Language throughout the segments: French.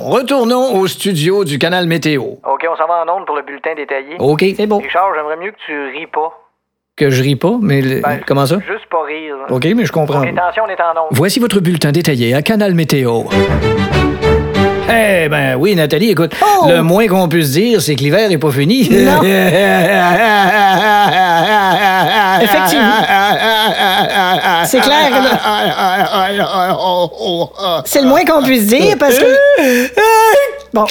Retournons au studio du Canal Météo. OK, on s'en va en onde pour le bulletin détaillé. OK, c'est bon. Richard, j'aimerais mieux que tu ris pas. Que je ris pas, mais comment ça? Juste pas rire. Là. OK, mais je comprends. OK, attention, on est en onde. Voici votre bulletin détaillé à Canal Météo. Eh ben oui, Nathalie, écoute, le moins qu'on puisse dire, c'est que l'hiver est pas fini. Non. Effectivement. C'est clair, là. C'est le moins qu'on puisse dire, parce que... Bon.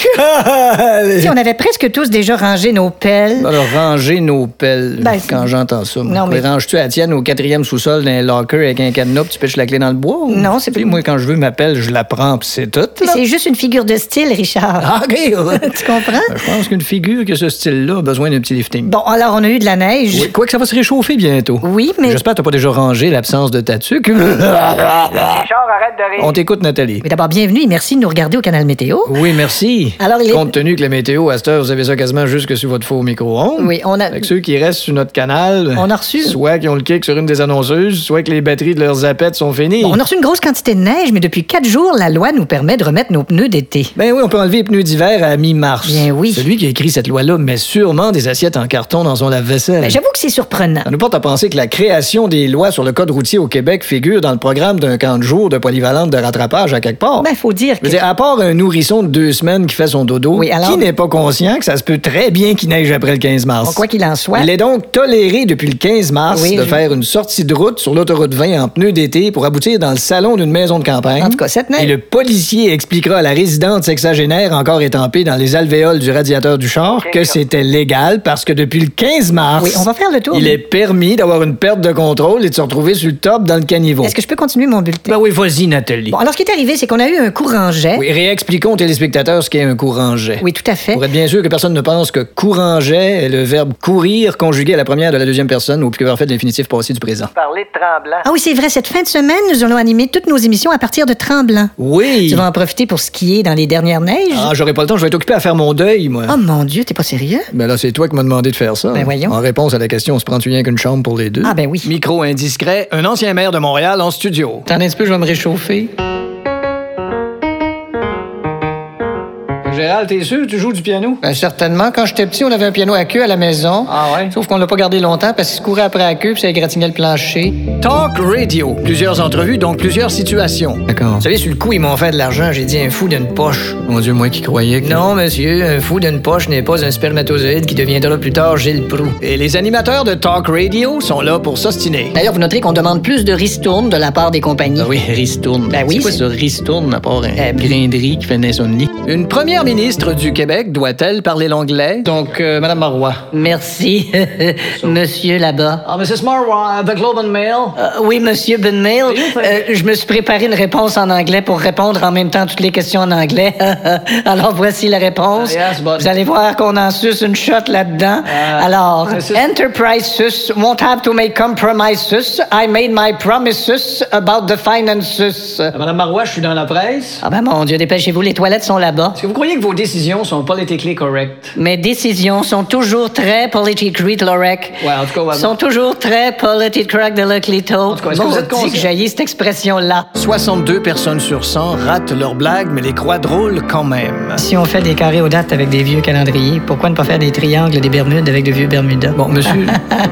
Si on avait presque tous déjà rangé nos pelles. Alors, ranger nos pelles, Ben, quand j'entends ça. Non, mais- Ranges-tu à tienne au 4e sous-sol d'un locker avec un cadenas puis tu pêches la clé dans le bois? ou- Non, c'est Tu sais, pas- moi, quand je veux ma pelle, je la prends puis c'est tout, là. C'est juste une figure de style, Richard. Ah, OK. Tu comprends? Je pense qu'une figure que ce style-là a besoin d'un petit lifting. Bon, alors, on a eu de la neige. Oui, quoique ça va se réchauffer bientôt. Oui, mais... J'espère que t'as pas déjà rangé l'absence de ta tuque. Richard, arrête de rire. On t'écoute, Nathalie. Mais d'abord, bienvenue et merci de nous regarder au Canal Météo. Oui, merci. Alors, il est- Compte tenu que la météo, à cette heure, vous avez ça quasiment jusque sur votre faux micro-ondes. Oui, on a... Avec ceux qui restent sur notre canal, On a reçu- soit qui ont le kick sur une des annonceuses, soit que les batteries de leurs zapettes sont finies. Bon, on a reçu une grosse quantité de neige, mais depuis 4 jours, la loi nous permet de remettre nos pneus d'été. Ben oui, on peut enlever les pneus d'hiver à mi-mars. Bien oui. Celui qui a écrit cette loi-là met sûrement des assiettes en carton dans son lave-vaisselle. Ben, j'avoue que c'est surprenant. Ça nous porte à penser que la création des lois sur le code routier au Québec figure dans le programme d'un camp de jour de polyvalente de rattrapage à quelque part. Ben, faut dire Je que... veux dire, à part un nourrisson de 2 semaines qui fait son dodo, Oui, alors- qui n'est pas conscient que ça se peut très bien qu'il neige après le 15 mars? Bon, quoi qu'il en soit... Il est donc toléré depuis le 15 mars Oui, de je- faire une sortie de route sur l'autoroute 20 en pneus d'été pour aboutir dans le salon d'une maison de campagne. En tout cas, cette neige... Et le policier expliquera à la résidente sexagénaire encore étampée dans les alvéoles du radiateur du char que c'était légal parce que depuis le 15 mars, Oui, on va faire le tour. il est permis d'avoir une perte de contrôle et de se retrouver sur le top dans le caniveau. Est-ce que je peux continuer mon bulletin? Ben oui, vas-y, Nathalie. Bon, alors, ce qui est arrivé, c'est qu'on a eu un courant-jet. Oui, réexpliquons aux téléspectateurs ce qu'est un courant-jet. Oui, tout à fait. Pour être bien sûr que personne ne pense que courant-jet est le verbe courir conjugué à la première de la deuxième personne ou plus parfait de l'infinitif passé du présent. Parler de Tremblant. Ah oui, c'est vrai, cette fin de semaine, nous allons animer toutes nos émissions à partir de Tremblant. Oui! Tu vas en profiter pour skier dans les dernières neiges? Ah, j'aurai pas le temps, je vais être occupé à faire mon deuil, moi. Oh mon Dieu, t'es pas sérieux? Ben là, c'est toi qui m'as demandé de faire ça. Ben voyons. En réponse à la question, on se prend-tu rien qu'une chambre pour les deux? Ah ben oui. Micro indiscret, un ancien maire de Montréal en studio. T'en un petit peu, je vais me réchauffer. Gérald, t'es sûr que tu joues du piano? Ben certainement. Quand j'étais petit, on avait un piano à queue à la maison. Ah ouais? Sauf qu'on l'a pas gardé longtemps parce qu'il se courait après la queue puis ça égratignait le plancher. Talk Radio. Plusieurs entrevues, donc plusieurs situations. D'accord. Vous savez, sur le coup, ils m'ont fait de l'argent. J'ai dit un fou d'une poche. Mon Dieu, moi qui croyais que... Non, monsieur, un fou d'une poche n'est pas un spermatozoïde qui deviendra plus tard Gilles Proulx. Et les animateurs de Talk Radio sont là pour s'ostiner. D'ailleurs, vous noterez qu'on demande plus de ristournes de la part des compagnies. Ah oui, ristourne. Ben oui, C'est quoi c'est- ça, ristourne, à part un grinderie qui fait une insomnie? Une première ministre du Québec doit-elle parler l'anglais? Donc, Madame Marois. Merci, monsieur là-bas. Ah, Mrs. Marois, The Globe and Mail. Oui, monsieur Benmail. Je me suis préparé une réponse en anglais pour répondre en même temps toutes les questions en anglais. Alors, voici la réponse. Ah, yes, but- Vous allez voir qu'on en suce une shot là-dedans. Alors, Mrs. Enterprises won't have to make compromises. I made my promises about the finances. Madame Marois, je suis dans la presse. Ah ben mon Dieu, dépêchez-vous, les toilettes sont là-bas. Est-ce que vous croyez que vos décisions sont politically correct? Mes décisions sont toujours très politically correct. Ouais, en tout cas, ouais. Sont toujours très politically correct de le clito. En tout cas, est-ce que vous êtes conscient? que j'haïs cette expression-là. 62 personnes sur 100 ratent leurs blagues, mais les croient drôles quand même. Si on fait des carrés aux dates avec des vieux calendriers, pourquoi ne pas faire des triangles et des Bermudes avec de vieux Bermudas? Bon, monsieur,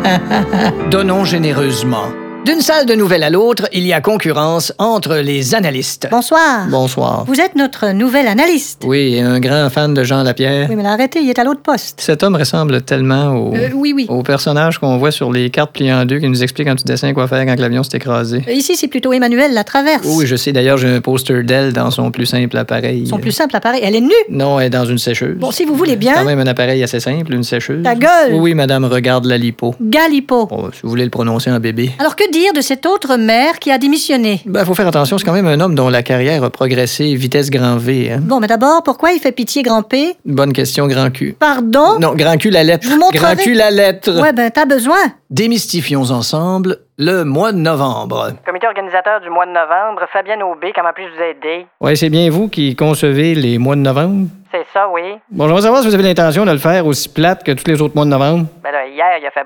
donnons généreusement. D'une salle de nouvelles à l'autre, il y a concurrence entre les analystes. Bonsoir. Bonsoir. Vous êtes notre nouvel analyste. Oui, et un grand fan de Jean Lapierre. Oui, mais l'arrêtez, il est à l'autre poste. Cet homme ressemble tellement Oui. au personnage qu'on voit sur les cartes pliées en deux qui nous explique en petit dessin quoi faire quand l'avion s'est écrasé. Ici, c'est plutôt Emmanuel Latraverse. Oui, je sais. D'ailleurs, j'ai un poster d'elle dans son plus simple appareil. Son plus simple appareil. Elle est nue. Non, elle est dans une sécheuse. Bon, si vous voulez C'est quand bien. même un appareil assez simple, une sécheuse. Ta gueule! Oui, madame, regarde la lipo. Galipo. Bon, si vous voulez le prononcer en bébé. Alors, que dire de cet autre maire qui a démissionné? Ben, faut faire attention, c'est quand même un homme dont la carrière a progressé vitesse grand V, hein. Bon, mais d'abord, pourquoi il fait pitié grand P? Bonne question, grand cul. Pardon? Non, grand cul la lettre. Je vous montrerai. Grand cul la lettre. Ouais, ben, t'as besoin. Démystifions ensemble le mois de novembre. Comité organisateur du mois de novembre, Fabienne Aubé, comment puis-je vous aider? Ouais, c'est bien vous qui concevez les mois de novembre? C'est ça, oui. Bon, je veux savoir si vous avez l'intention de le faire aussi plate que tous les autres mois de novembre. Ben là, hier, il a fait beau.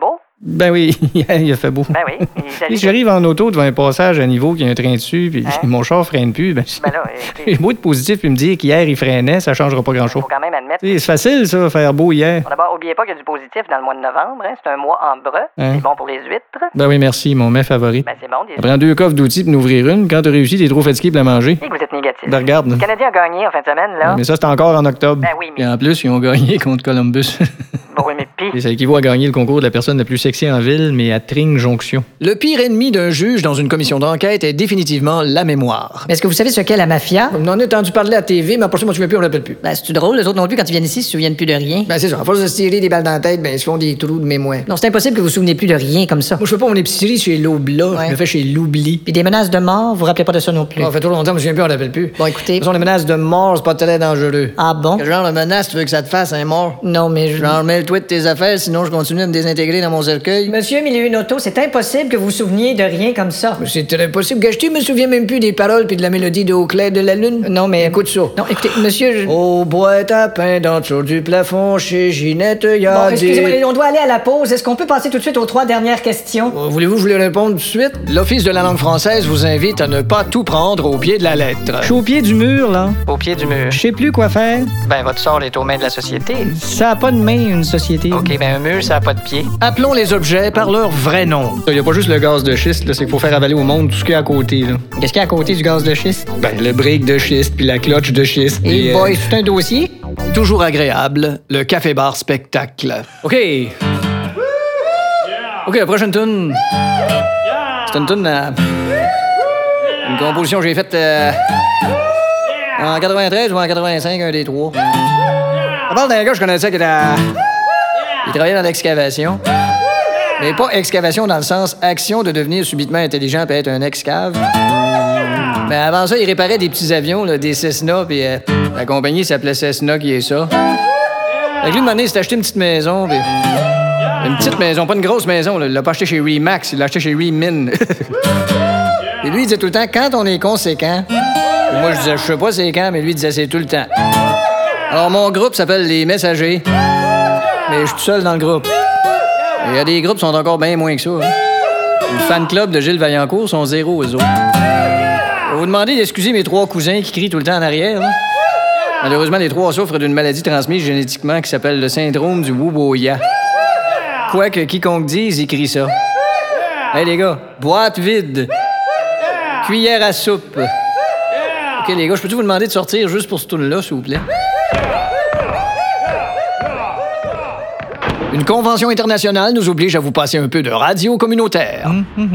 Ben oui, hier, il a fait beau. Ben oui. Si j'arrive en auto devant un passage à niveau qui a un train dessus, puis mon char freine plus, ben là, j'ai beau être positif puis me dire qu'hier, il freinait, ça changera pas grand-chose. Faut quand même admettre. C'est facile, ça, faire beau hier. Bon, d'abord, oubliez pas qu'il y a du positif dans le mois de novembre. Hein? C'est un mois en breu. Hein? C'est bon pour les huîtres. Ben oui, merci, mon mets favori. Ben c'est bon. Ça prend 2 coffres d'outils pour en ouvrir une. Quand t'as réussi, t'es trop fatigué pour la manger. Et que vous êtes négatif. Ben regarde. Le Canadien a gagné en fin de semaine, là. Mais ça, c'est encore en octobre. Ben oui, mais... Et en plus, ils ont gagné contre Columbus. Bon, oui, mais pis... Et ça équivaut à gagner le concours de la personne la plus sexy en ville, mais à Tring Jonction. Le pire ennemi d'un juge dans une commission d'enquête est définitivement la mémoire. Est-ce que vous savez ce qu'est la mafia? On en a entendu parler à la TV, mais après ça, moi, je me souviens plus, on l'appelle plus. Ben, c'est drôle, les autres non plus, quand ils viennent ici, ils se souviennent plus de rien. Ben, c'est ça. À force de se tirer des balles dans la tête, ben, ils se font des trous de mémoire. Non, c'est impossible que vous vous souvenez plus de rien comme ça. Moi, je fais pas mon épicerie chez l'Obla. Ouais. Je le fais chez l'Oubli. Puis des menaces de mort, vous vous rappelez pas de ça non plus. Ça fait trop longtemps, je me souviens plus, on l'appelle plus. Bon, écoutez. De toute façon, les menaces de mort, c'est pas très dangereux. Ah bon? Quel genre de menace tu veux que ça te fasse, un mort? Non, mais je... Genre, mêle-toi de tes affaires, sinon je continue à me désintégrer dans mon cercueil. Monsieur Milieu une auto, c'est impossible que vous vous souveniez de rien comme ça. Mais c'est très possible. Gâche-tu, me souviens même plus des paroles puis de la mélodie de Au clair de la lune? Non, mais... Écoute ça. Non, écoutez, monsieur... Au boîte à pain dans le du plafond chez Ginette, y a Bon, des... excusez-moi, on doit aller à la pause. Est-ce qu'on peut passer tout de suite aux 3 dernières questions? Voulez-vous que je vous les réponde tout de suite? L'Office de la langue française vous invite à ne pas tout prendre au pied de la lettre. Je suis au pied du mur, là. Au pied du mur. Je sais plus quoi faire. Ben, votre sort est aux mains de la société. Ça a pas de main, une société. OK, ben un mur, ça a pas de pied. Appelons les objets par leur vrai nom. Il y a pas juste le gaz de schiste, là, c'est qu'il faut faire avaler au monde tout ce qu'il y a à côté, là. Qu'est-ce qu'il y a à côté du gaz de schiste? Ben, le brick de schiste, puis la cloche de schiste, Et puis... boy, c'est un dossier? Toujours agréable, le café-bar spectacle. OK. OK, la prochaine tune. C'est une tune une composition que j'ai faite en 93 ou en 85, un des trois. Ça parle d'un gars que je connaissais qui était il travaillait dans l'excavation. Mais pas excavation dans le sens action de devenir subitement intelligent et être un excave. Mais avant ça, il réparait des petits avions, là, des Cessna, puis la compagnie s'appelait Cessna, qui est ça. Fait que lui, un moment donné, il s'est acheté une petite maison, puis... Une petite maison, pas une grosse maison, là. Il l'a pas acheté chez Remax, il l'a acheté chez Remin. Et lui, il disait tout le temps, quand on est conséquent... Et moi, je disais, je sais pas c'est quand, mais lui, il disait, c'est tout le temps. Alors, mon groupe s'appelle Les Messagers. Mais je suis tout seul dans le groupe. Et il y a des groupes qui sont encore bien moins que ça. Hein. Le fan club de Gilles Vaillancourt sont 0 aux autres. Je vais vous demander d'excuser mes 3 cousins qui crient tout le temps en arrière. Là. Malheureusement, les 3 souffrent d'une maladie transmise génétiquement qui s'appelle le syndrome du Wuboya. Quoi que quiconque dise, il crie ça. Hey les gars, boîte vide. Cuillère à soupe. OK les gars, je peux-tu vous demander de sortir juste pour ce tour-là, s'il vous plaît? Une convention internationale nous oblige à vous passer un peu de radio communautaire.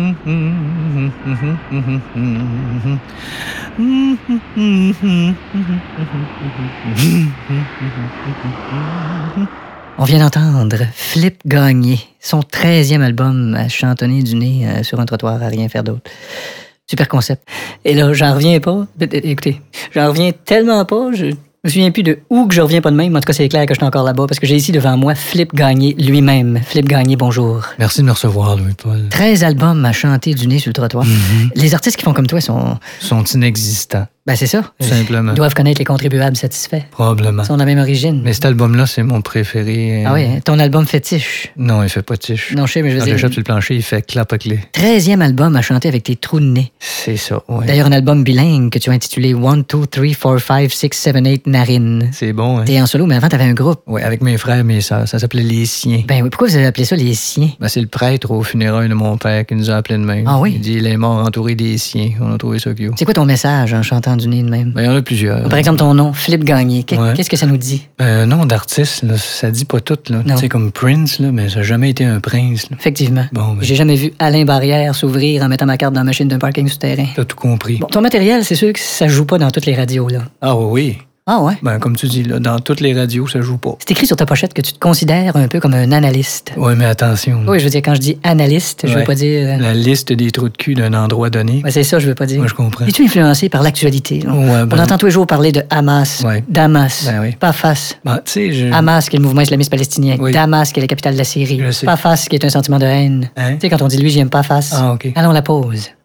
On vient d'entendre Flip Gagné, son 13e album à chantonner du nez sur un trottoir à rien faire d'autre. Super concept. Et là, j'en reviens pas. Écoutez, j'en reviens tellement pas, je me souviens plus de où que je reviens pas de même. En tout cas, c'est clair que je suis encore là-bas parce que j'ai ici devant moi Flip Gagné lui-même. Flip Gagné, bonjour. Merci de me recevoir, Louis-Paul. 13 albums à chanter du nez sur le trottoir. Les artistes qui font comme toi sont inexistants. Ben, c'est ça. Tout simplement. Ils doivent connaître les contribuables satisfaits. Probablement. Ils sont de la même origine. Mais cet album-là, c'est mon préféré. Ah oui, ton album fétiche. Non, il fait pas tiche. Non, je sais, mais je veux Quand dire... j'achète sur le plancher, il fait clap-à-clé. 13e album à chanter avec tes trous de nez. C'est ça, ouais. D'ailleurs, un album bilingue que tu as intitulé 1, 2, 3, 4, 5, 6, 7, 8 narines. C'est bon, hein? T'es en solo, mais avant, t'avais un groupe. Oui, avec mes frères et mes sœurs. Ça s'appelait Les Siens. Ben oui, pourquoi vous avez appelé ça les siens? Ben, c'est le prêtre au funérailles de mon père qui nous a appelés de même. Ah oui? Il dit, il est mort entouré des siens. On a trouvé ça cute. C'est quoi ton message en chantant du nez de même? Ben, il y en a plusieurs. Par exemple, ton nom, Flip Gagné. Ouais. Qu'est-ce que ça nous dit? Nom d'artiste, là, ça dit pas tout, là. Non. Tu sais, comme Prince, là, mais ça n'a jamais été un prince, là. Effectivement. Bon, ben, J'ai jamais vu Alain Barrière s'ouvrir en mettant ma carte dans la machine d'un parking souterrain. t'as tout compris. Bon, ton matériel, c'est sûr que ça joue pas dans toutes les radios, là. Ah oui. Ah ouais? Ben, comme tu dis, là, dans toutes les radios, ça joue pas. C'est écrit sur ta pochette que tu te considères un peu comme un analyste. Ouais, mais attention. là. Oui, je veux dire, quand je dis analyste, je veux Ouais. pas dire... La liste des trous de cul d'un endroit donné. Ouais, c'est ça, je veux pas dire. Moi, je comprends. Es-tu influencé par l'actualité? Là? Ouais, ben- On entend tous les jours parler de Hamas, Ouais. Damas, Ben oui. pas face. Ben, tu sais, je... Hamas, qui est le mouvement islamiste palestinien. Oui. Damas, qui est la capitale de la Syrie. Je sais. Pas face, qui est un sentiment de haine. Hein? Tu sais, quand on dit lui, j'aime pas face. Ah, OK. Allons la pause.